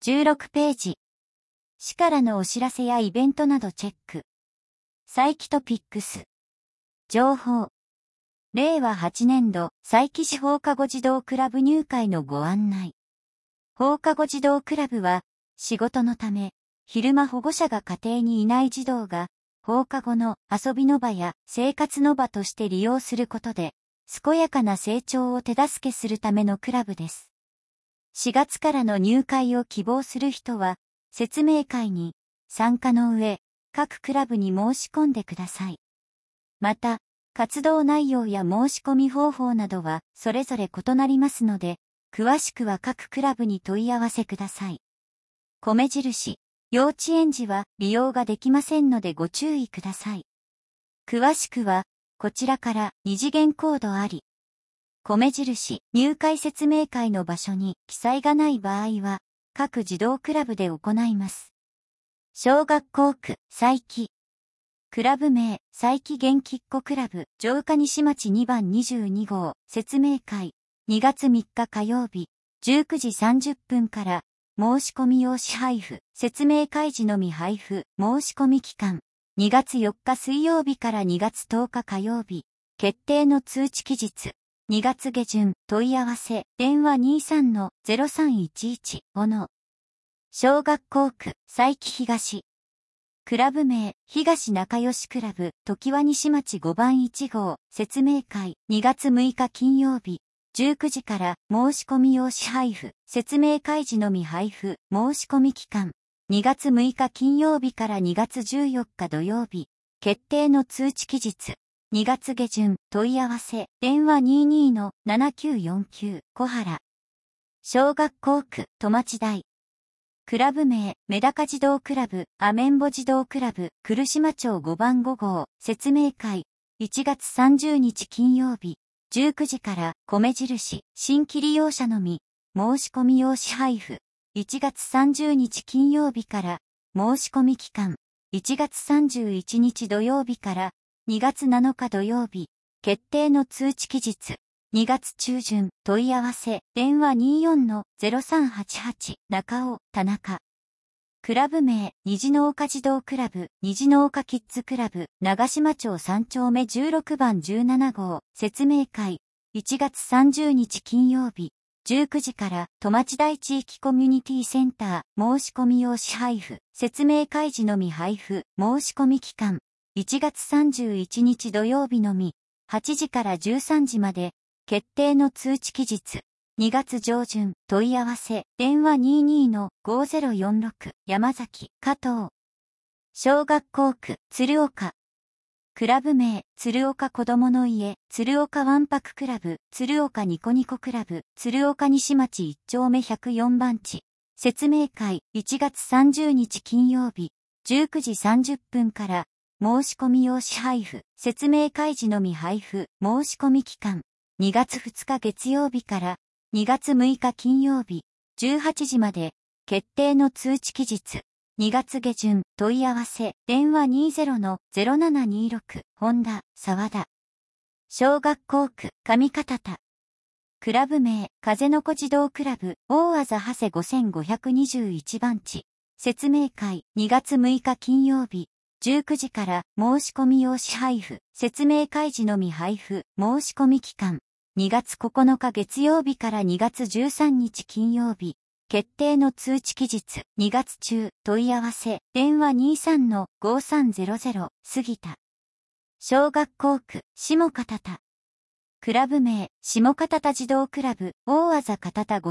16ページ。市からのお知らせやイベントなどチェック。佐伯トピックス。情報。令和8年度佐伯市放課後児童クラブ入会のご案内。放課後児童クラブは、仕事のため、昼間保護者が家庭にいない児童が、放課後の遊びの場や生活の場として利用することで、健やかな成長を手助けするためのクラブです。4月からの入会を希望する人は、説明会に参加の上、各クラブに申し込んでください。また、活動内容や申し込み方法などはそれぞれ異なりますので、詳しくは各クラブに問い合わせください。米印、幼稚園児は利用ができませんのでご注意ください。詳しくは、こちらから二次元コードあり。米印、入会説明会の場所に記載がない場合は、各児童クラブで行います。小学校区、佐伯。クラブ名、佐伯元気っ子クラブ、城下西町2番22号、説明会、2月3日火曜日、19時30分から、申し込み用紙配布、説明会時のみ配布、申し込み期間、2月4日水曜日から2月10日火曜日、決定の通知期日、2月下旬、問い合わせ、電話 23-0311-5 の、小学校区、佐伯東。クラブ名、東仲良しクラブ、常盤西町5番1号、説明会、2月6日金曜日、19時から申し込み用紙配布、説明会時のみ配布、申し込み期間、2月6日金曜日から2月14日土曜日、決定の通知期日、2月下旬、問い合わせ、電話 22-7949、小原。小学校区、戸町台。クラブ名、メダカ児童クラブ、アメンボ児童クラブ、来島町5番5号、説明会、1月30日金曜日、19時から、米印、新規利用者のみ、申し込み用紙配布、1月30日金曜日から、申し込み期間、1月31日土曜日から、2月7日土曜日、決定の通知期日、2月中旬、問い合わせ、電話 24-0388、中尾、田中。クラブ名、虹の丘児童クラブ、虹の丘キッズクラブ、長島町3丁目16番17号、説明会、1月30日金曜日、19時から、戸町台地域コミュニティセンター、申し込み用紙配布、説明会時のみ配布、申し込み期間、1月31日土曜日のみ、8時から13時まで、決定の通知期日、2月上旬、問い合わせ、電話 22-5046、山崎、加藤。小学校区、鶴岡。クラブ名、鶴岡子供の家、鶴岡わんぱくクラブ、鶴岡ニコニコクラブ、鶴岡西町1丁目104番地。説明会、1月30日金曜日、19時30分から、申し込み用紙配布、説明会時のみ配布、申し込み期間。2月2日月曜日から2月6日金曜日18時まで決定の通知期日2月下旬問い合わせ電話 20-0726 本田沢田小学校区上片田クラブ名風の子児童クラブ大字長谷5521番地説明会2月6日金曜日19時から申し込み用紙配布、説明会時のみ配布、申し込み期間、2月9日月曜日から2月13日金曜日、決定の通知期日、2月中、問い合わせ、電話 23-5300、杉田。小学校区、下片田。クラブ名、下片田児童クラブ、大字片田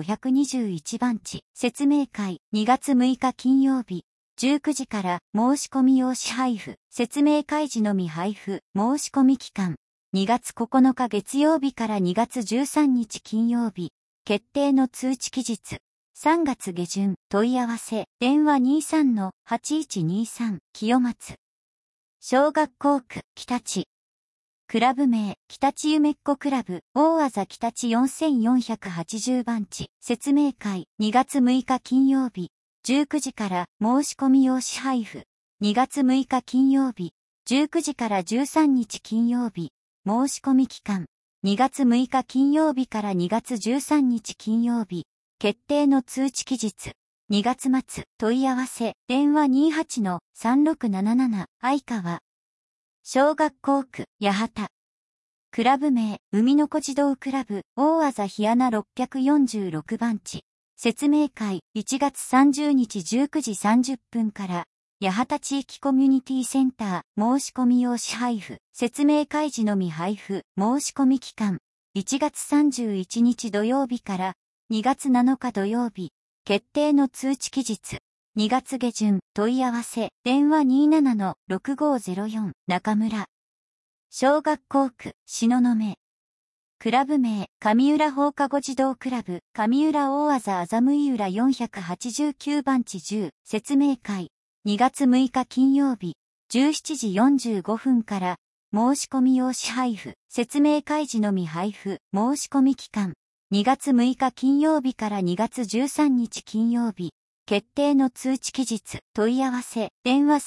5521番地、説明会、2月6日金曜日、19時から申し込み用紙配布、説明会時のみ配布、申し込み期間、2月9日月曜日から2月13日金曜日、決定の通知期日、3月下旬、問い合わせ、電話 23-8123、清松。小学校区、北地。クラブ名、北地夢っ子クラブ、大字北地4480番地、説明会、2月6日金曜日、19時から申し込み用紙配布。2月6日金曜日、19時から13日金曜日、申し込み期間。2月6日金曜日から2月13日金曜日、決定の通知期日。 2月末、問い合わせ、電話 28-3677、相川。小学校区、八幡。クラブ名、海の子児童クラブ、大字日穴646番地。説明会、1月30日19時30分から、八幡地域コミュニティセンター、申し込み用紙配布、説明会時のみ配布、申し込み期間、1月31日土曜日から、2月7日土曜日、決定の通知期日、2月下旬、問い合わせ、電話 27-6504、中村。小学校区、東雲。クラブ名、上浦放課後児童クラブ、上浦大字あざむい浦489番地10、説明会、2月6日金曜日、17時45分から、申し込み用紙配布、説明会時のみ配布、申し込み期間、2月6日金曜日から2月13日金曜日、決定の通知期日、問い合わせ、電話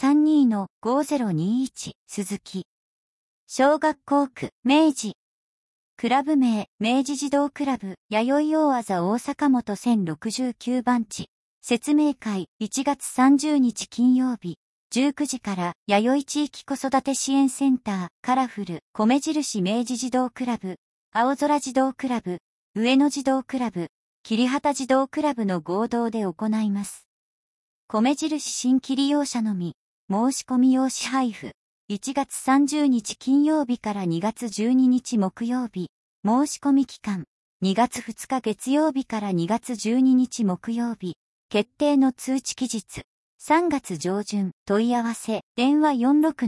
32-5021、鈴木。小学校区、明治。クラブ名、明治児童クラブ、弥生大字大阪本1069番地。説明会、1月30日金曜日、19時から、弥生地域子育て支援センター、カラフル、米印明治児童クラブ、青空児童クラブ、上野児童クラブ、桐畑児童クラブの合同で行います。米印新規利用者のみ、申し込み用紙配布、1月30日金曜日から2月12日木曜日、申し込み期間、2月2日月曜日から2月12日木曜日、決定の通知期日、3月上旬、問い合わせ、電話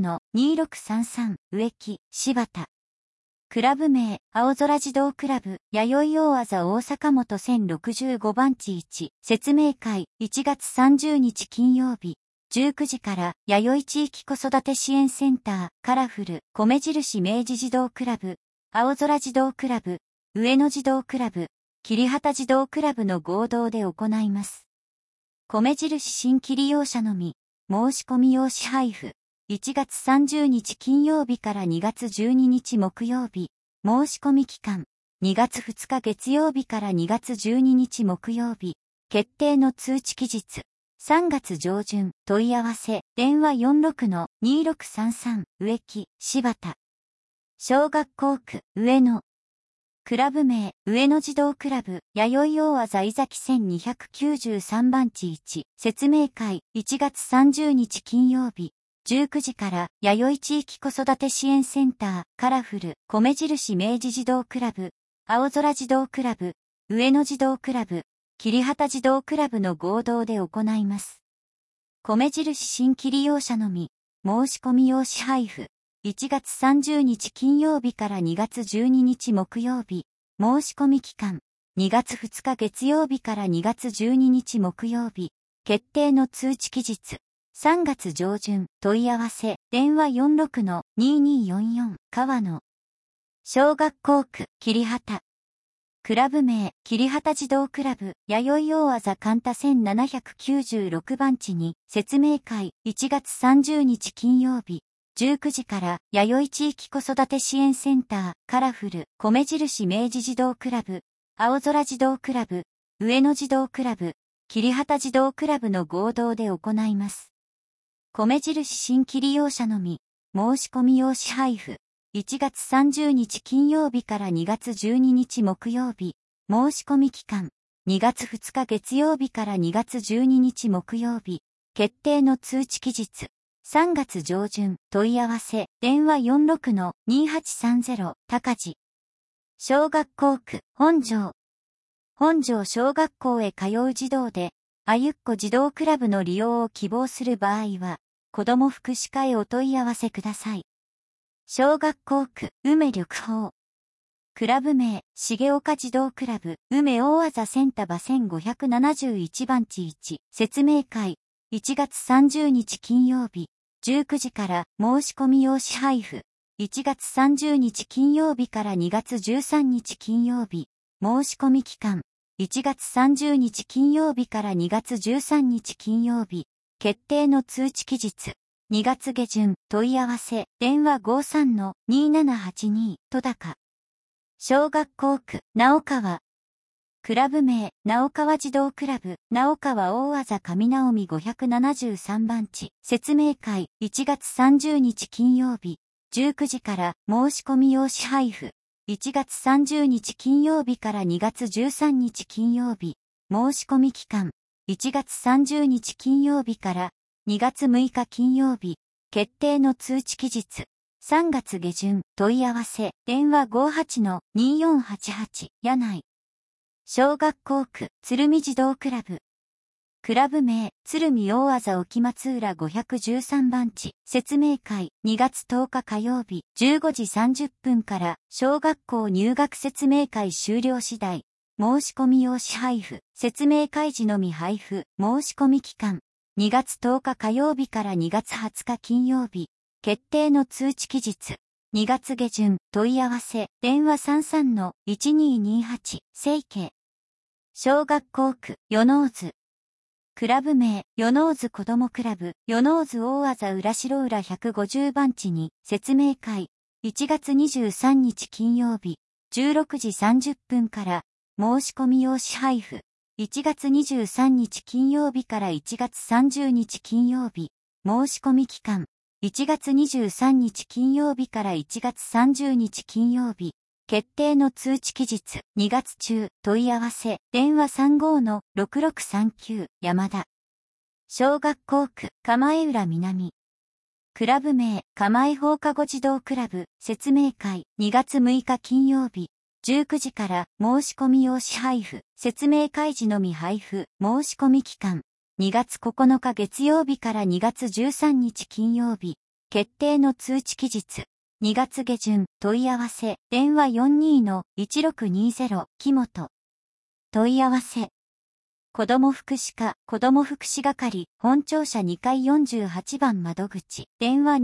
46-2633、植木、柴田。クラブ名、青空児童クラブ、弥生大字大阪本1065番地1、説明会、1月30日金曜日、19時から、弥生地域子育て支援センター、カラフル、米印明治児童クラブ、青空児童クラブ、上野児童クラブ、桐畑児童クラブの合同で行います。米印新規利用者のみ、申し込み用紙配布、1月30日金曜日から2月12日木曜日、申し込み期間、2月2日月曜日から2月12日木曜日、決定の通知期日、3月上旬、問い合わせ、電話 46-2633、植木、柴田。小学校区、上野。クラブ名、上野児童クラブ、弥生大字井崎1293番地1、説明会、1月30日金曜日、19時から、弥生地域子育て支援センター、カラフル、米印明治児童クラブ、青空児童クラブ、上野児童クラブ、桐畑児童クラブの合同で行います。米印新規利用者のみ、申し込み用紙配布、1月30日金曜日から2月12日木曜日、申し込み期間、2月2日月曜日から2月12日木曜日、決定の通知期日、3月上旬、問い合わせ、電話 46-2244、川野。小学校区、桐畑。クラブ名、桐畑児童クラブ、弥生大字神田1796番地に、説明会、1月30日金曜日、19時から、弥生地域子育て支援センター、カラフル、米印明治児童クラブ、青空児童クラブ、上野児童クラブ、桐畑児童クラブの合同で行います。米印新規利用者のみ、申し込み用紙配布、1月30日金曜日から2月12日木曜日、申し込み期間、2月2日月曜日から2月12日木曜日、決定の通知期日、3月上旬、問い合わせ、電話 46-2830、高地。小学校区、本庄。本庄小学校へ通う児童で、あゆっこ児童クラブの利用を希望する場合は、子ども福祉課へお問い合わせください。小学校区、梅緑豊。クラブ名、重岡児童クラブ、梅大字千束1571番地1、説明会、1月30日金曜日、19時から申し込み用紙配布、1月30日金曜日から2月13日金曜日、申し込み期間、1月30日金曜日から2月13日金曜日、決定の通知期日、2月下旬、問い合わせ、電話 53-2782、戸高。小学校区、直川。 クラブ名、直川児童クラブ、直川大字上直美573番地。説明会、1月30日金曜日、19時から申し込み用紙配布。1月30日金曜日から2月13日金曜日、申し込み期間。1月30日金曜日から2月6日金曜日、決定の通知期日。3月下旬、問い合わせ、電話 58-2488、柳井。小学校区、鶴見児童クラブ。クラブ名、鶴見大字沖松浦513番地。説明会、2月10日火曜日、15時30分から、小学校入学説明会終了次第。申し込み用紙配布。説明会時のみ配布。申し込み期間。2月10日火曜日から2月20日金曜日。決定の通知期日。2月下旬、問い合わせ、電話 33-1228、清家。小学校区、与野津。クラブ名、与野津子どもクラブ、与野津大字浦城浦150番地に、説明会。1月23日金曜日、16時30分から、申し込み用紙配布。1月23日金曜日から1月30日金曜日、申し込み期間。1月23日金曜日から1月30日金曜日、決定の通知期日、2月中、問い合わせ、電話 35-6639、山田。小学校区、蒲江浦南。クラブ名、蒲江放課後児童クラブ、説明会、2月6日金曜日、19時から申し込み用紙配布、説明会時のみ配布、申し込み期間。2月9日月曜日から2月13日金曜日、決定の通知期日。2月下旬、問い合わせ、電話 42-1620、木本。問い合わせ。子ども福祉課、子ども福祉係、本庁舎2階48番窓口、電話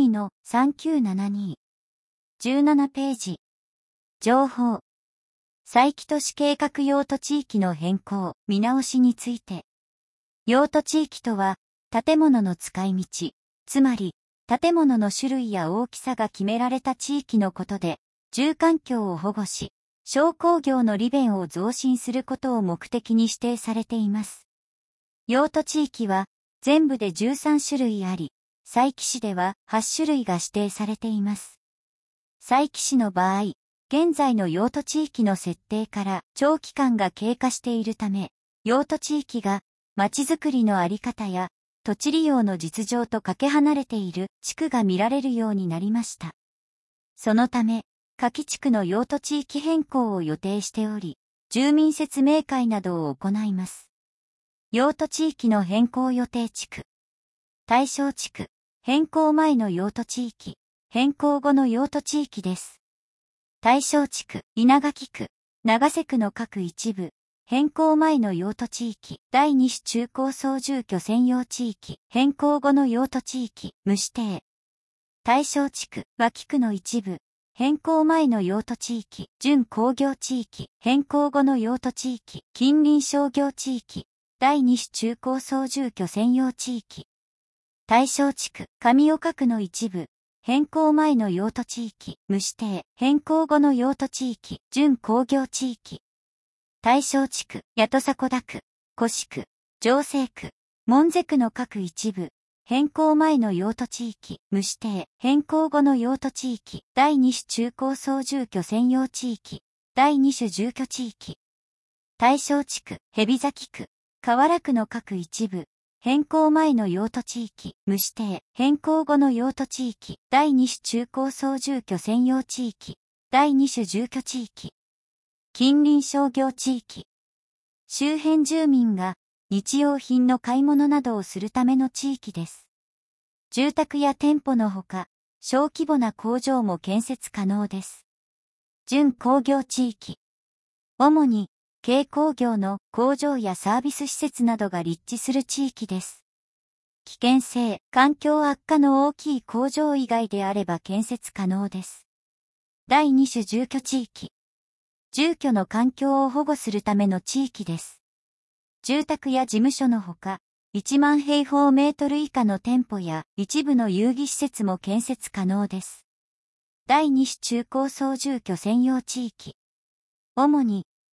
22-3972。17ページ。情報。佐伯都市計画用途地域の変更、見直しについて。用途地域とは、建物の使い道、つまり、建物の種類や大きさが決められた地域のことで、住環境を保護し、商工業の利便を増進することを目的に指定されています。用途地域は、全部で13種類あり、佐伯市では8種類が指定されています。佐伯市の場合、現在の用途地域の設定から長期間が経過しているため、用途地域が、まちづくりのあり方や土地利用の実情とかけ離れている地区が見られるようになりました。そのため、下記地区の用途地域変更を予定しており、住民説明会などを行います。用途地域の変更予定地区。対象地区、変更前の用途地域、変更後の用途地域です。対象地区、稲垣区、長瀬区の各一部。変更前の用途地域、第2種中高層住居専用地域、変更後の用途地域、無指定。対象地区、脇区の一部、変更前の用途地域、準工業地域、変更後の用途地域、近隣商業地域、第2種中高層住居専用地域。対象地区、上岡区の一部、変更前の用途地域、無指定、変更後の用途地域、準工業地域。対象地区、八戸迫田区、越区、城西区、門瀬区の各一部、変更前の用途地域、無指定、変更後の用途地域、第2種中高層住居専用地域、第2種住居地域。対象地区、蛇崎区、河原区の各一部、変更前の用途地域、無指定、変更後の用途地域、第2種中高層住居専用地域、第2種住居地域。近隣商業地域。周辺住民が日用品の買い物などをするための地域です。住宅や店舗のほか、小規模な工場も建設可能です。準工業地域。主に、軽工業の工場やサービス施設などが立地する地域です。危険性、環境悪化の大きい工場以外であれば建設可能です。第2種住居地域。住居の環境を保護するための地域です。住宅や事務所のほか、1万平方メートル以下の店舗や一部の遊戯施設も建設可能です。第2種中高層住居専用地域。主に、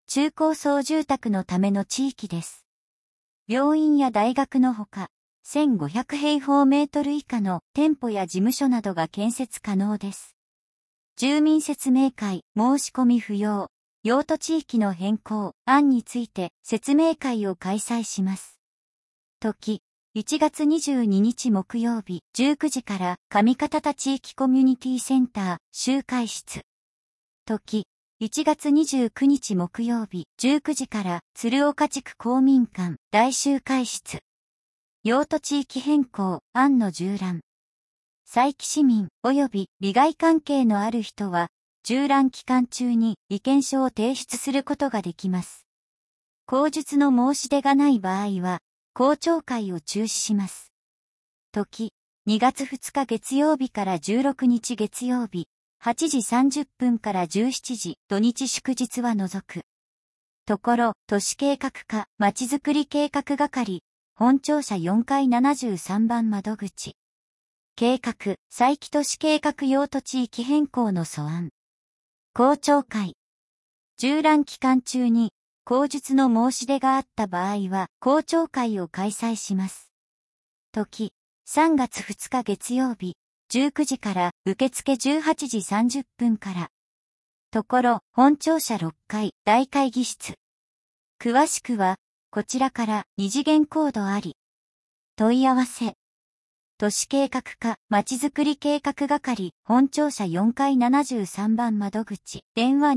中高層住宅のための地域です。病院や大学のほか、1500平方メートル以下の店舗や事務所などが建設可能です。住民説明会、申し込み不要、用途地域の変更、案について説明会を開催します。時、1月22日木曜日19時から上方田地域コミュニティセンター集会室。時、1月29日木曜日19時から鶴岡地区公民館大集会室。用途地域変更案の縦覧。佐伯市民及び利害関係のある人は、縦覧期間中に意見書を提出することができます。口述の申し出がない場合は、公聴会を中止します。時、2月2日月曜日から16日月曜日、8時30分から17時、土日祝日は除く。ところ、都市計画課、まちづくり計画係、本庁舎4階73番窓口。計画、佐伯都市計画用途地域変更の素案。公聴会。縦覧期間中に、口述の申し出があった場合は、公聴会を開催します。時、3月2日月曜日、19時から受付18時30分から。ところ、本庁舎6階大会議室。詳しくは、こちらから2次元コードあり。問い合わせ。都市計画課、まちづくり計画係、本庁舎4階73番窓口、電話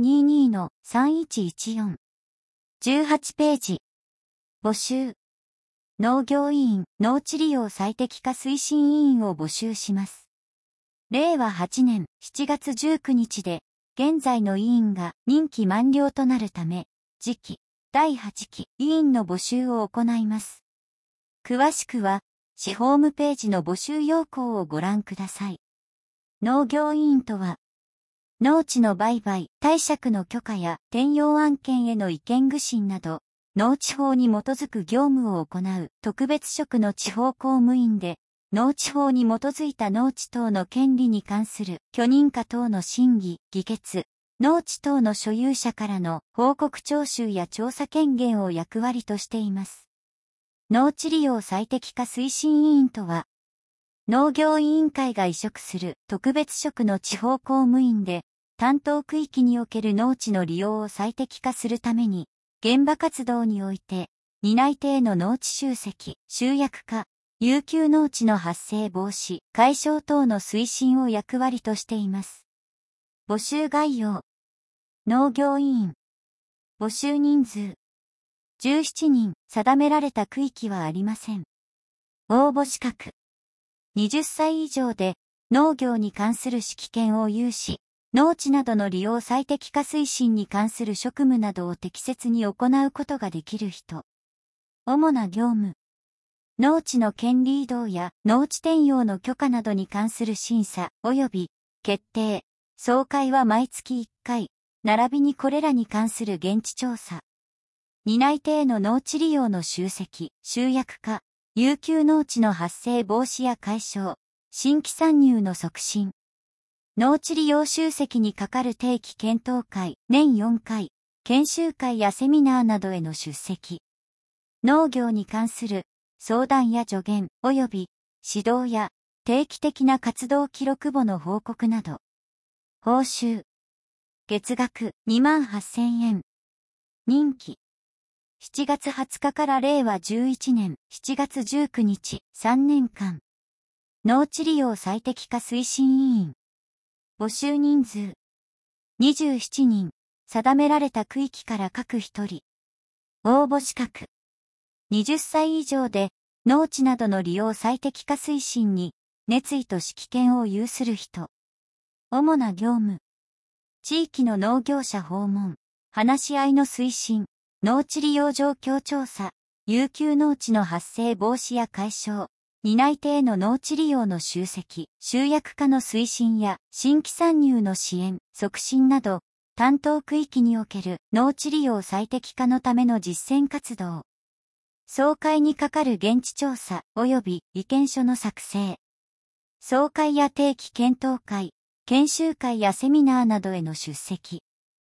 22-3114。18ページ。募集。農業委員、農地利用最適化推進委員を募集します。令和8年7月19日で、現在の委員が任期満了となるため、次期、第8期委員の募集を行います。詳しくは、市ホームページの募集要項をご覧ください。農業委員とは、農地の売買、貸借の許可や転用案件への意見具申など、農地法に基づく業務を行う特別職の地方公務員で、農地法に基づいた農地等の権利に関する許認可等の審議、議決、農地等の所有者からの報告徴収や調査権限を役割としています。農地利用最適化推進委員とは、農業委員会が委嘱する特別職の地方公務員で、担当区域における農地の利用を最適化するために、現場活動において、担い手への農地集積、集約化、遊休農地の発生防止、解消等の推進を役割としています。募集概要。農業委員。募集人数。17人、定められた区域はありません。応募資格。20歳以上で、農業に関する指揮権を有し、農地などの利用最適化推進に関する職務などを適切に行うことができる人。主な業務。農地の権利移動や農地転用の許可などに関する審査及び決定。総会は毎月1回、並びにこれらに関する現地調査。担い手への農地利用の集積、集約化、遊休農地の発生防止や解消、新規参入の促進。農地利用集積に係る定期検討会、年4回、研修会やセミナーなどへの出席。農業に関する相談や助言及び指導や定期的な活動記録簿の報告など。報酬。月額28,000円。任期。7月20日から令和11年7月19日3年間。農地利用最適化推進委員。募集人数。27人。定められた区域から各1人。応募資格。20歳以上で農地などの利用最適化推進に熱意と指揮権を有する人。主な業務。地域の農業者訪問、話し合いの推進、農地利用状況調査、遊休農地の発生防止や解消、担い手への農地利用の集積、集約化の推進や新規参入の支援、促進など、担当区域における農地利用最適化のための実践活動。総会に係る現地調査及び意見書の作成。総会や定期検討会、研修会やセミナーなどへの出席。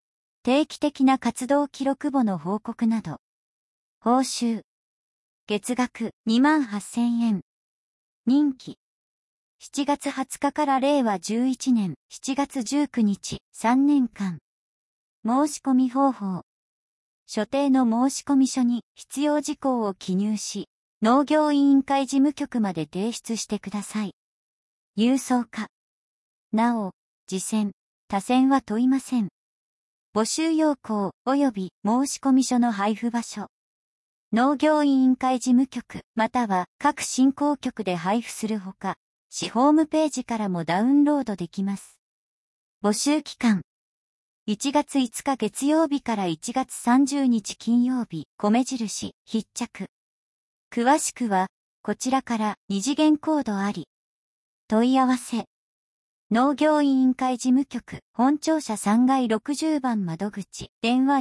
定期的な活動記録簿の報告など。報酬。月額28,000円。任期。7月20日から令和11年7月19日3年間。申し込み方法。所定の申込書に必要事項を記入し、農業委員会事務局まで提出してください。郵送か。なお、次選、他選は問いません。募集要項及び申込書の配布場所。農業委員会事務局または各振興局で配布するほか、市ホームページからもダウンロードできます。募集期間。1月5日月曜日から1月30日金曜日、米印、必着。詳しくは、こちらから二次元コードあり。問い合わせ。農業委員会事務局、本庁舎3階60番窓口、電話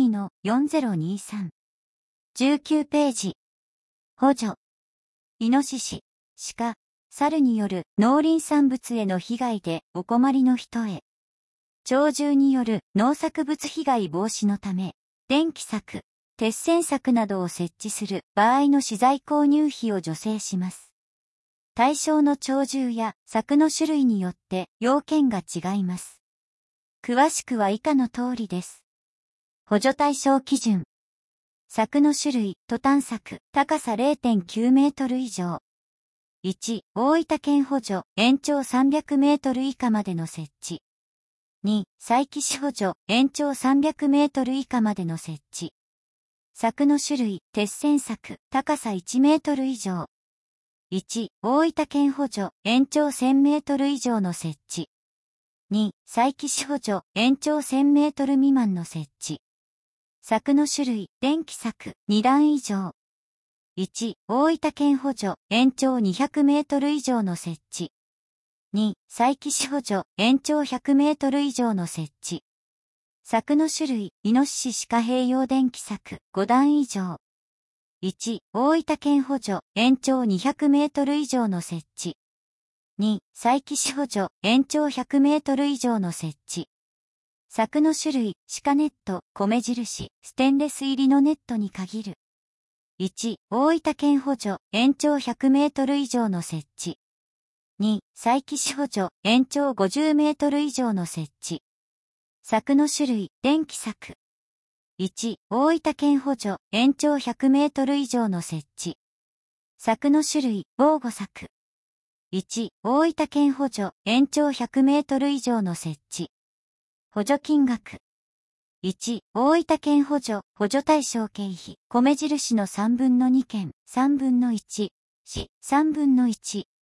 22-4023。19ページ。補助。イノシシ、鹿、猿による農林産物への被害でお困りの人へ。鳥獣による農作物被害防止のため、電気柵、鉄線柵などを設置する場合の資材購入費を助成します。対象の鳥獣や柵の種類によって要件が違います。詳しくは以下の通りです。補助対象基準。柵の種類、トタン柵、高さ 0.9 メートル以上。1、大分県補助、延長300メートル以下までの設置。2、佐伯市補助、延長300メートル以下までの設置。柵の種類、鉄線柵、高さ1メートル以上。1、大分県補助、延長1000メートル以上の設置。2、佐伯市補助、延長1000メートル未満の設置。柵の種類、電気柵、2段以上。1、大分県補助、延長200メートル以上の設置。2、佐伯市補助、延長100メートル以上の設置。柵の種類、イノシシ鹿併用電気柵、5段以上。1、大分県補助、延長200メートル以上の設置。2、佐伯市補助、延長100メートル以上の設置。柵の種類、鹿ネット、米印、ステンレス入りのネットに限る。1、大分県補助、延長100メートル以上の設置。2、佐伯市補助、延長50メートル以上の設置。柵の種類、電気柵。1、大分県補助、延長100メートル以上の設置。柵の種類、防護柵。1、大分県補助、延長100メートル以上の設置。補助金額。1、大分県補助、補助対象経費、米印の3分の2件、3分の1、市、3分の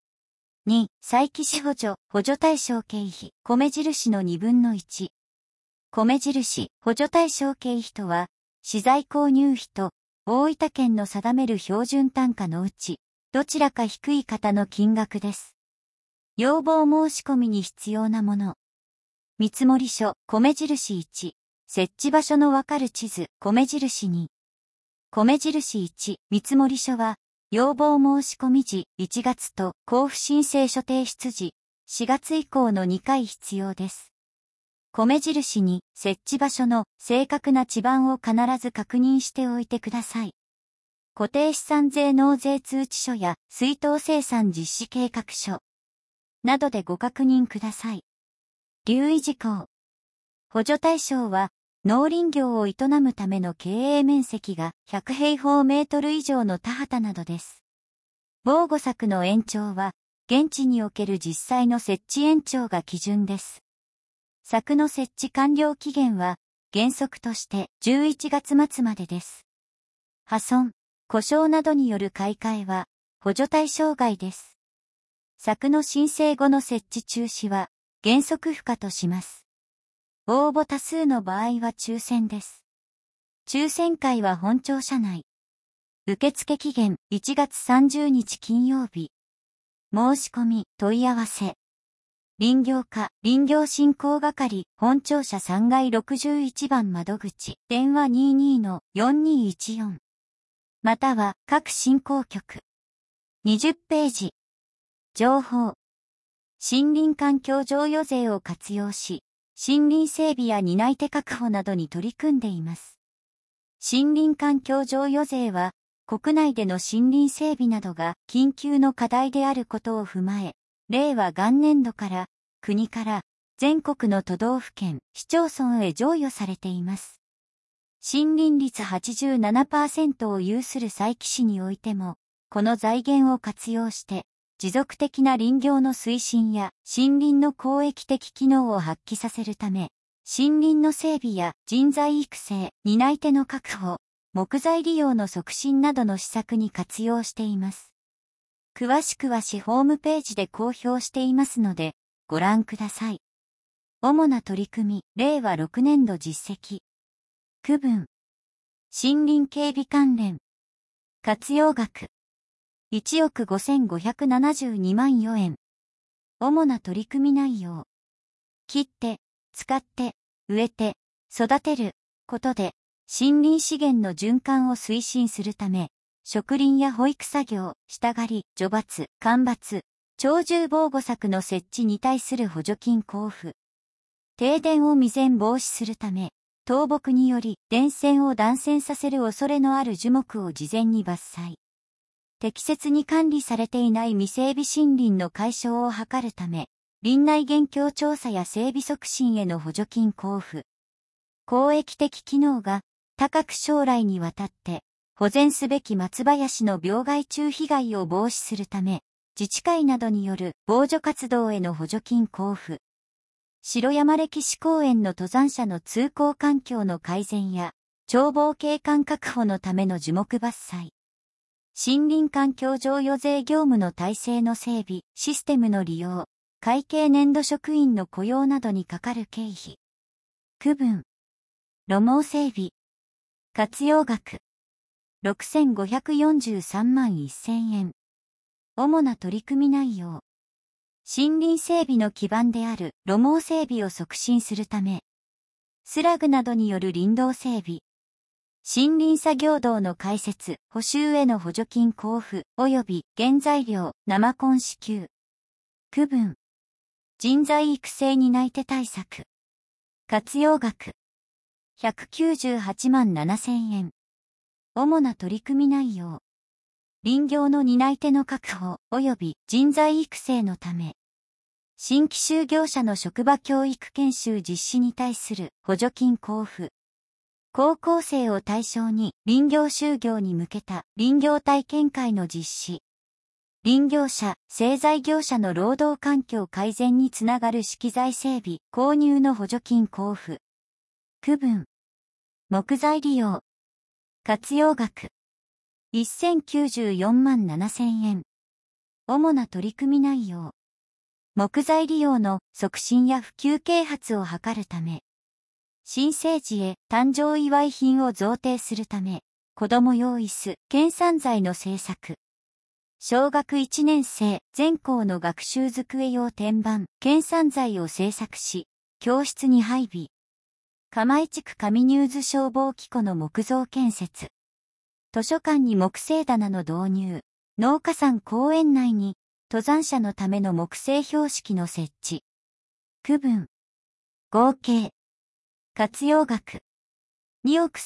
1。2、佐伯市補助、補助対象経費、米印の2分の1。米印、補助対象経費とは、資材購入費と、大分県の定める標準単価のうち、どちらか低い方の金額です。要望申し込みに必要なもの。見積書、米印1。設置場所のわかる地図、米印2。米印1、見積書は、要望申し込み時1月と交付申請書提出時4月以降の2回必要です。米印2、設置場所の正確な地盤を必ず確認しておいてください。固定資産税納税通知書や水稲生産実施計画書などでご確認ください。留意事項。補助対象は、農林業を営むための経営面積が100平方メートル以上の田畑などです。防護柵の延長は、現地における実際の設置延長が基準です。柵の設置完了期限は、原則として11月末までです。破損、故障などによる買い替えは、補助対象外です。柵の申請後の設置中止は、原則不可とします。応募多数の場合は抽選です。抽選会は本庁舎内。受付期限1月30日金曜日。申し込み、問い合わせ。林業課、林業振興係、本庁舎3階61番窓口、電話 22-4214。または、各振興局。20ページ。情報。森林環境譲与税を活用し、 森林整備や担い手確保などに取り組んでいます。森林環境譲与税は、国内での森林整備などが緊急の課題であることを踏まえ、令和元年度から国から全国の都道府県、市町村へ譲与されています。森林率 87% を有する佐伯市においても、この財源を活用して、持続的な林業の推進や森林の公益的機能を発揮させるため、森林の整備や人材育成、担い手の確保、木材利用の促進などの施策に活用しています。詳しくは市ホームページで公表していますので、ご覧ください。主な取り組み、令和6年度実績。区分。森林警備関連。活用額。1億5572万4円。主な取り組み内容。切って、使って、植えて、育てることで、森林資源の循環を推進するため、植林や保育作業、下刈り、除伐、間伐、鳥獣防護柵の設置に対する補助金交付。停電を未然防止するため、倒木により電線を断線させる恐れのある樹木を事前に伐採。適切に管理されていない未整備森林の解消を図るため、林内現況調査や整備促進への補助金交付。公益的機能が高く将来にわたって保全すべき松林の病害虫被害を防止するため、自治会などによる防除活動への補助金交付。城山歴史公園の登山者の通行環境の改善や、眺望景観確保のための樹木伐採。森林環境譲与税業務の体制の整備、システムの利用、会計年度職員の雇用などにかかる経費。区分。路網整備。活用額。6543万1000円。主な取り組み内容。森林整備の基盤である路網整備を促進するため、スラグなどによる林道整備、森林作業道の開設、補修への補助金交付、及び原材料、生コン支給。区分。人材育成担い手対策。活用額。198万7000円。主な取り組み内容。林業の担い手の確保及び人材育成のため、新規就業者の職場教育研修実施に対する補助金交付。高校生を対象に林業就業に向けた林業体験会の実施。林業者、製材業者の労働環境改善につながる資機材整備、購入の補助金交付。区分。木材利用。活用額。1094万7000円。主な取り組み内容。木材利用の促進や普及啓発を図るため。新生児へ誕生祝い品を贈呈するため、子供用椅子、県産材の製作。小学1年生全校の学習机用天板、県産材を製作し、教室に配備。釜井地区上入津消防機構の木造建設。図書館に木製棚の導入。農家山公園内に登山者のための木製標識の設置。区分。合計。活用額。2億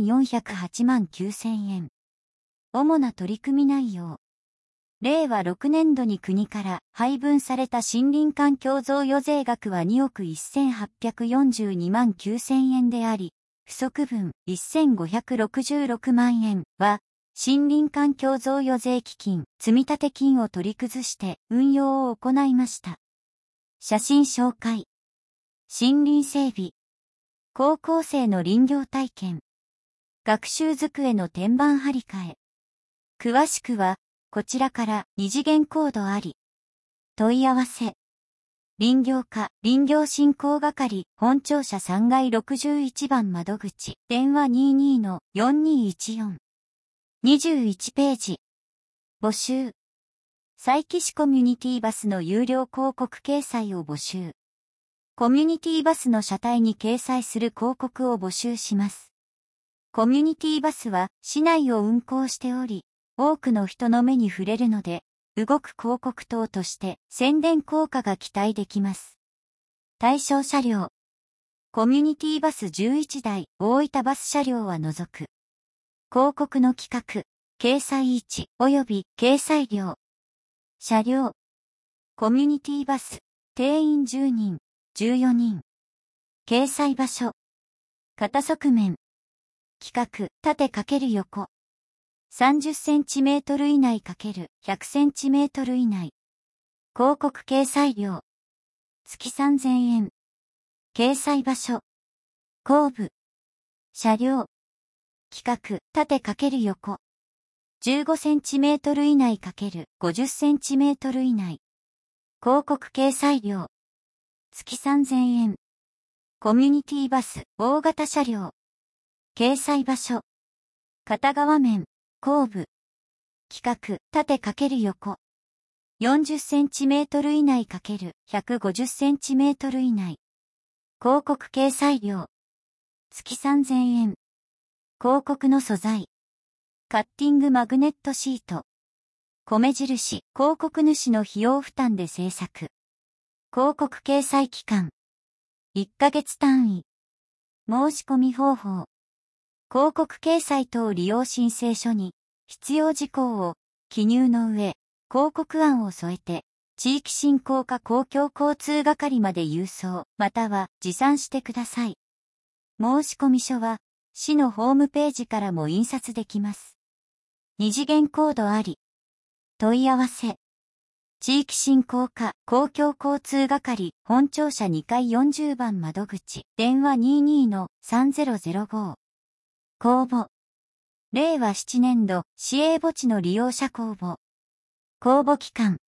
3408万9000円。主な取り組み内容。令和6年度に国から配分された森林環境贈与税額は2億1842万9000円であり、不足分1566万円は、森林環境贈与税基金、積立金を取り崩して運用を行いました。写真紹介。森林整備。高校生の林業体験。学習机の天板張り替え。詳しくは、こちらから二次元コードあり。問い合わせ。林業課、林業振興係、本庁舎3階61番窓口、電話 22-4214。21ページ。募集。佐伯市コミュニティバスの有料広告掲載を募集。コミュニティバスの車体に掲載する広告を募集します。コミュニティバスは市内を運行しており、多くの人の目に触れるので、動く広告塔として宣伝効果が期待できます。対象車両。 コミュニティバス11台、大分バス車両は除く。広告の企画、掲載位置及び掲載料。車両。コミュニティバス、定員10人、14人。掲載場所。片側面。規格、縦×横。30センチメートル以内×100センチメートル以内。広告掲載料。月3000円。掲載場所。後部。車両。規格、縦×横。15センチメートル以内×50センチメートル以内。広告掲載料。月3000円。コミュニティバス、大型車両。掲載場所。片側面、後部。規格、縦×横。40センチメートル以内×150センチメートル以内。広告掲載料。月3000円。広告の素材。カッティングマグネットシート。米印、広告主の費用負担で制作。広告掲載期間。1ヶ月単位。申し込み方法。広告掲載等利用申請書に必要事項を記入の上、広告案を添えて、地域振興課公共交通係まで郵送、または持参してください。申込書は、市のホームページからも印刷できます。二次元コードあり。問い合わせ。地域振興課公共交通係本庁舎2階40番窓口電話 22-3005 公募令和7年度市営墓地の利用者公募公募期間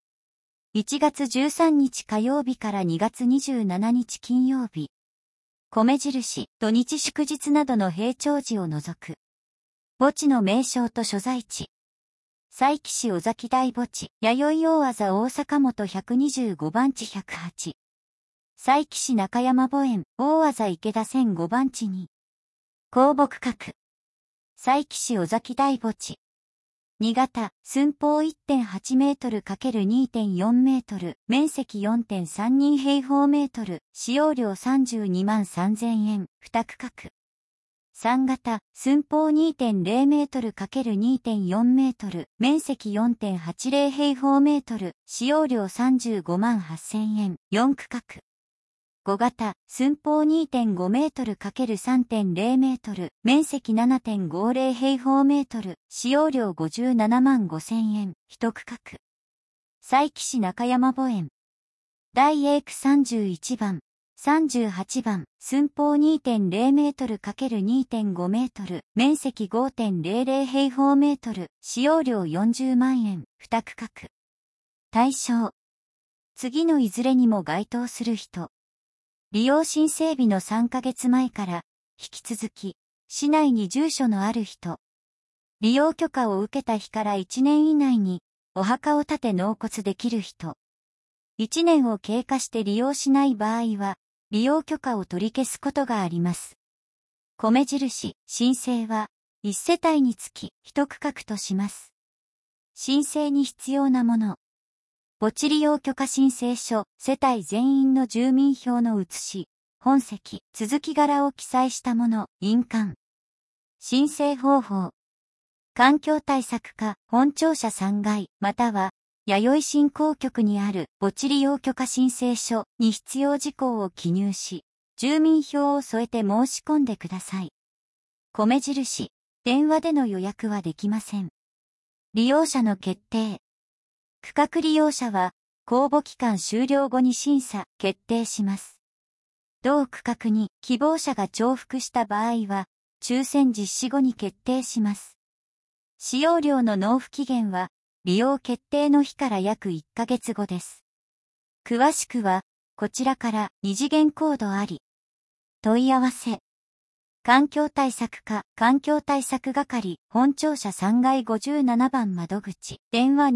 1月13日火曜日から2月27日金曜日米印土日祝日などの平常時を除く墓地の名称と所在地佐伯市尾崎台墓地、弥生大字大阪本125番地108。佐伯市中山墓園、大字池田1005番地2。公募区画。佐伯市尾崎台墓地。2型、寸法 1.8 メートル ×2.4 メートル、面積 4.32 平方メートル、使用料32万3000円、2区画。3型、寸法 2.0 メートル ×2.4 メートル、面積 4.80 平方メートル、使用料35万8000円、4区画。5型、寸法 2.5 メートル ×3.0 メートル、面積 7.50 平方メートル、使用料57万5000円、1区画。佐伯市中山墓園。第 A 区31番。38番、寸法 2.0 メートル ×2.5 メートル、面積 5.00 平方メートル、使用料40万円、2区画。対象。次のいずれにも該当する人。利用申請日の3ヶ月前から、引き続き、市内に住所のある人。利用許可を受けた日から1年以内に、お墓を建て納骨できる人。1年を経過して利用しない場合は、利用許可を取り消すことがあります。米印、申請は、1世帯につき1区画とします。申請に必要なもの。墓地利用許可申請書、世帯全員の住民票の写し、本籍、続き柄を記載したもの、印鑑。申請方法。環境対策課、本庁舎3階、または、弥生振興局にある墓地利用許可申請書に必要事項を記入し、住民票を添えて申し込んでください。米印、電話での予約はできません。利用者の決定。区画利用者は、公募期間終了後に審査、決定します。同区画に希望者が重複した場合は、抽選実施後に決定します。使用料の納付期限は、利用決定の日から約1ヶ月後です。詳しくは、こちらから二次元コードあり。問い合わせ。環境対策課、環境対策係、本庁舎3階57番窓口、電話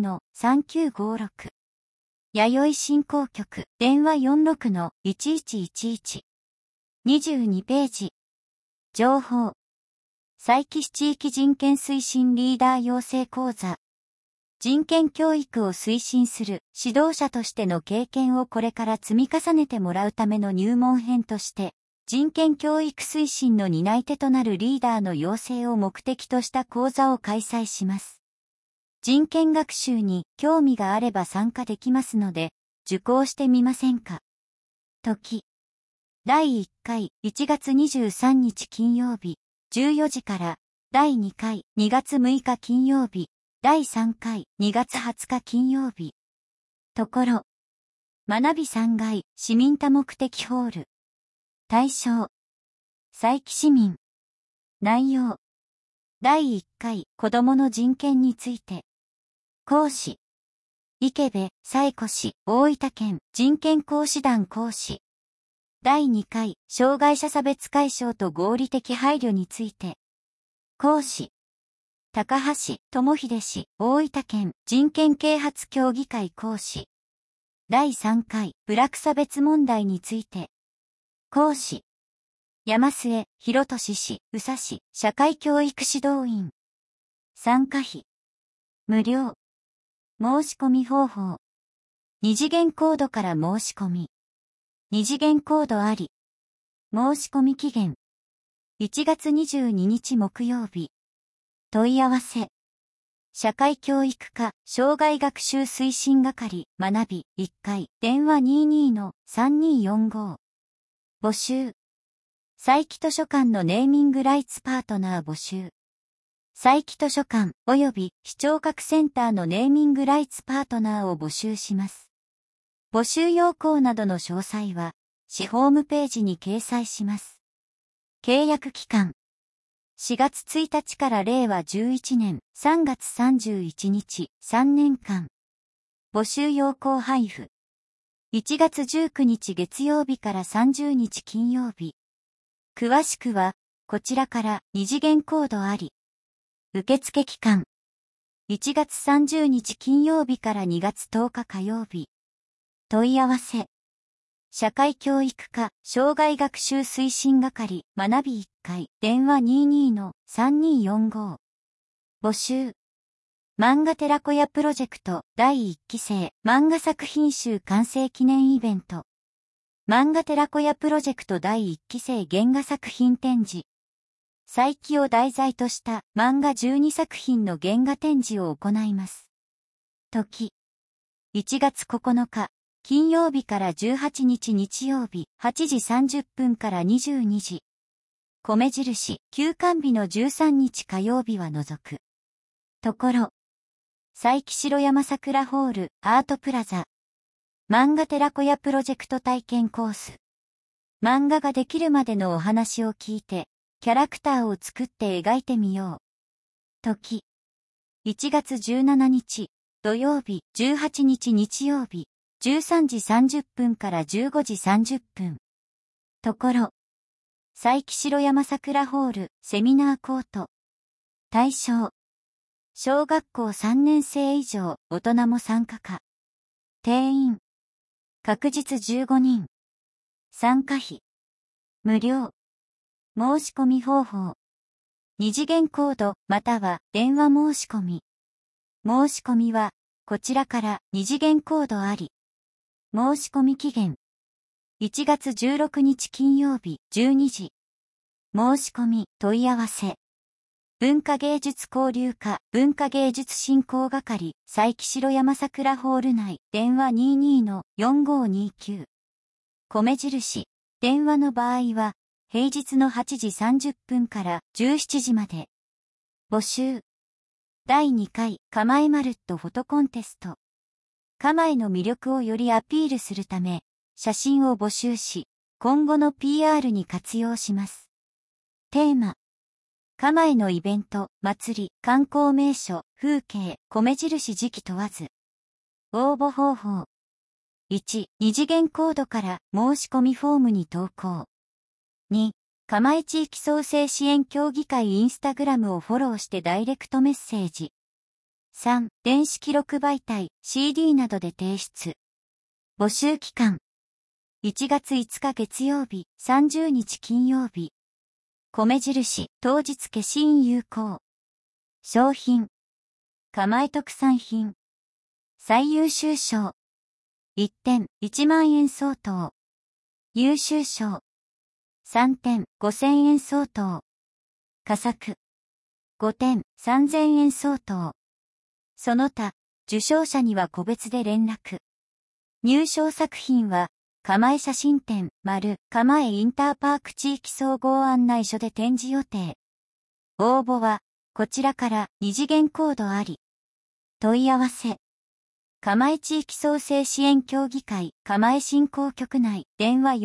22-3956。弥生振興局、電話 46-1111。22ページ。情報。佐伯市地域人権推進リーダー養成講座。人権教育を推進する指導者としての経験をこれから積み重ねてもらうための入門編として、 人権教育推進の担い手となるリーダーの養成を目的とした講座を開催します。人権学習に興味があれば参加できますので、受講してみませんか。時。第1回1月23日金曜日14時から第2回2月6日金曜日第3回2月20日金曜日。ところ。学び3階市民多目的ホール。対象。佐伯市民。内容。第1回子どもの人権について。講師。池部彩子氏大分県人権講師団講師。第2回障害者差別解消と合理的配慮について。講師。高橋智秀氏大分県人権啓発協議会講師。第3回部落差別問題について。講師。山末博俊氏宇佐市社会教育指導員。参加費。無料。申し込み方法。二次元コードから申し込み。二次元コードあり。申し込み期限。1月22日木曜日。問い合わせ。社会教育課障害学習推進係学び1階電話 22-3245。募集。佐伯図書館のネーミングライツパートナー募集。佐伯図書館及び視聴覚センターのネーミングライツパートナーを募集します。募集要項などの詳細は、市ホームページに掲載します。契約期間。4月1日から令和11年3月31日3年間。募集要項配布。1月19日月曜日から30日金曜日。詳しくは、こちらから二次元コードあり。受付期間。1月30日金曜日から2月10日火曜日。問い合わせ。社会教育課障害学習推進係学び1階電話 22-3245。募集。漫画寺子屋プロジェクト第1期生漫画作品集完成記念イベント。漫画寺子屋プロジェクト第1期生原画作品展示。佐伯を題材とした漫画12作品の原画展示を行います。時。1月9日、金曜日から18日日曜日8時30分から22時。米印、休館日の13日火曜日は除く。ところ。佐伯城山桜ホールアートプラザ。漫画寺子屋プロジェクト体験コース。漫画ができるまでのお話を聞いて、キャラクターを作って描いてみよう。時。1月17日、土曜日、18日日曜日、13時30分から15時30分。ところ。佐伯城山桜ホール、セミナーコート。対象。小学校3年生以上、大人も参加可。定員。確実15人。参加費。無料。申し込み方法。二次元コードまたは電話申し込み。申し込みは、こちらから二次元コードあり。申し込み期限。1月16日金曜日12時。申し込み問い合わせ。文化芸術交流課文化芸術振興係佐伯城山桜ホール内電話 22-4529。米印。電話の場合は平日の8時30分から17時まで。募集。第2回構えまるっとフォトコンテスト。構えの魅力をよりアピールするため、写真を募集し、今後の PR に活用します。テーマ。構えのイベント、祭り、観光名所、風景、米印時期問わず。応募方法。1、二次元コードから申し込みフォームに投稿。2、構え地域創生支援協議会インスタグラムをフォローしてダイレクトメッセージ。3、電子記録媒体、CD などで提出。募集期間。1月5日月曜日、30日金曜日。米印、当日消印有効。商品。構え特産品。最優秀賞。1点、1万円相当。優秀賞。 3点5000円相当。佳作。5点3000円相当。その他、受賞者には個別で連絡。入賞作品は、釜江写真展、釜江インターパーク地域総合案内所で展示予定。応募は、こちらから二次元コードあり。問い合わせ。釜江地域創生支援協議会、釜江振興局内、電話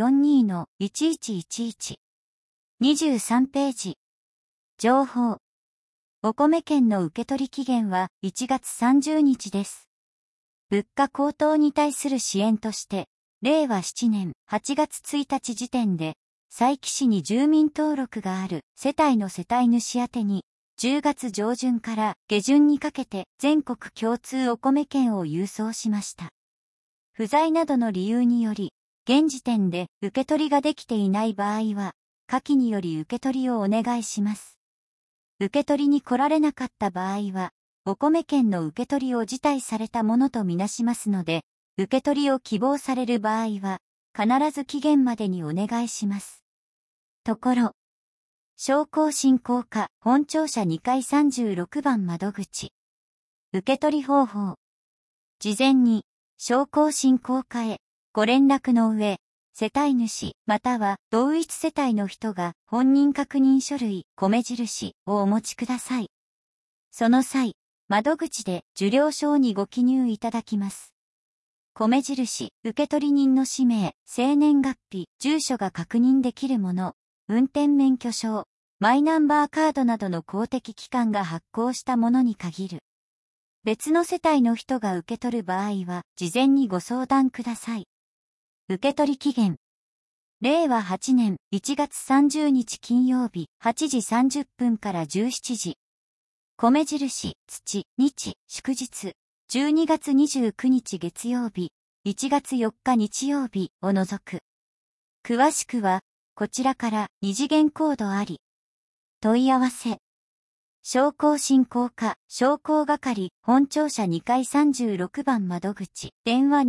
42-1111。23ページ。情報。お米券の受取期限は1月30日です。物価高騰に対する支援として、令和7年8月1日時点で、佐伯市に住民登録がある世帯の世帯主宛てに、10月上旬から下旬にかけて全国共通お米券を郵送しました。不在などの理由により、現時点で受け取りができていない場合は、下記により受け取りをお願いします。受け取りに来られなかった場合は、お米券の受け取りを辞退されたものとみなしますので、受け取りを希望される場合は、必ず期限までにお願いします。ところ。商工振興課本庁舎2階36番窓口。受取方法。事前に、商工振興課へご連絡の上、世帯主または同一世帯の人が本人確認書類、米印をお持ちください。その際、窓口で受領証にご記入いただきます。米印、受取人の氏名、生年月日、住所が確認できるもの、運転免許証、マイナンバーカードなどの公的機関が発行したものに限る。別の世帯の人が受け取る場合は、事前にご相談ください。受取期限。令和8年1月30日金曜日8時30分から17時。米印、土、日、祝日。12月29日月曜日、1月4日日曜日を除く。詳しくは、こちらから二次元コードあり。問い合わせ。商工振興課、商工係、本庁舎2階36番窓口、電話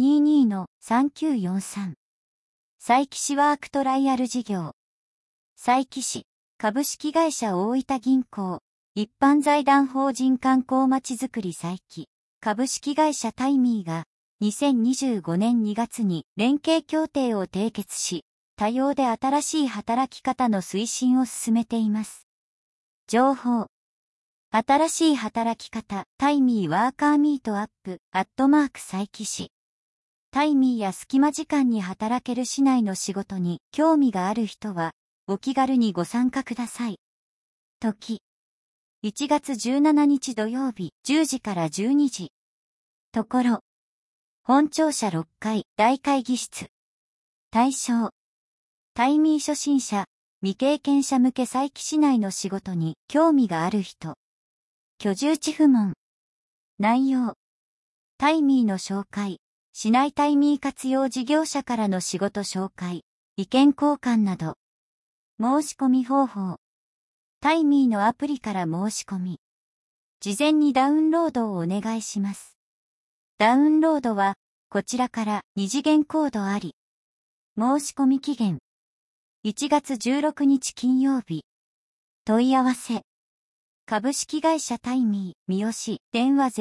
22-3943。佐伯市ワークトライアル事業。佐伯市、株式会社大分銀行、一般財団法人観光まちづくり佐伯、株式会社タイミーが、2025年2月に連携協定を締結し、多様で新しい働き方の推進を進めています。情報。新しい働き方、タイミーワーカーミートアップ、佐伯市。タイミーや隙間時間に働ける市内の仕事に興味がある人は、お気軽にご参加ください。時。1月17日土曜日、10時から12時。ところ。本庁舎6階、大会議室。対象。タイミー初心者、未経験者向け佐伯市内の仕事に興味がある人。居住地不問。内容。タイミーの紹介。市内タイミー活用事業者からの仕事紹介。意見交換など。申し込み方法。タイミーのアプリから申し込み。事前にダウンロードをお願いします。ダウンロードは、こちらから二次元コードあり。申し込み期限。1月16日金曜日。問い合わせ。株式会社タイミー、三好、電話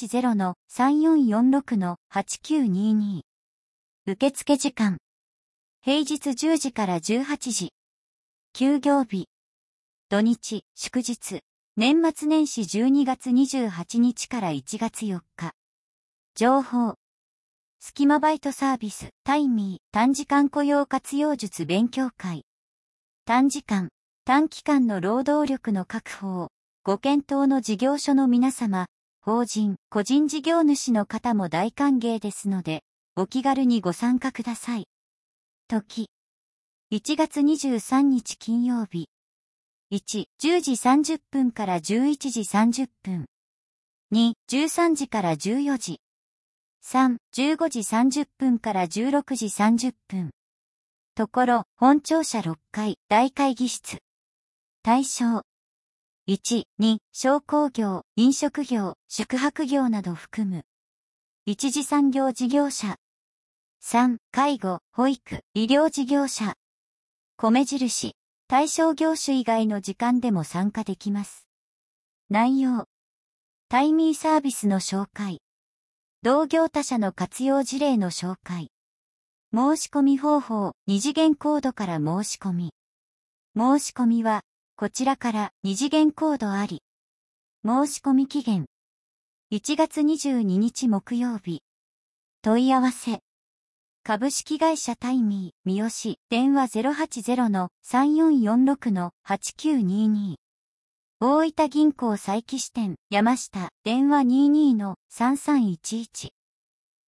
080-3446-8922。受付時間。平日10時から18時。休業日。土日、祝日。年末年始12月28日から1月4日。情報。隙間バイトサービス、タイミー、短時間雇用活用術勉強会。短時間、短期間の労働力の確保を、ご検討の事業所の皆様、法人、個人事業主の方も大歓迎ですので、お気軽にご参加ください。時。1月23日金曜日。1、10時30分から11時30分。2、13時から14時。3、15時30分から16時30分。ところ、本庁舎6階、大会議室。対象。1、2、商工業、飲食業、宿泊業など含む。一次産業事業者。3、介護、保育、医療事業者。 米印、対象業種以外の時間でも参加できます。内容。タイミーサービスの紹介。同業他社の活用事例の紹介。申し込み方法、二次元コードから申し込み。申し込みは、こちらから二次元コードあり。申し込み期限。1月22日木曜日。問い合わせ。株式会社タイミー、三好、電話 080-3446-8922。大分銀行佐伯支店、山下、電話 22-3311。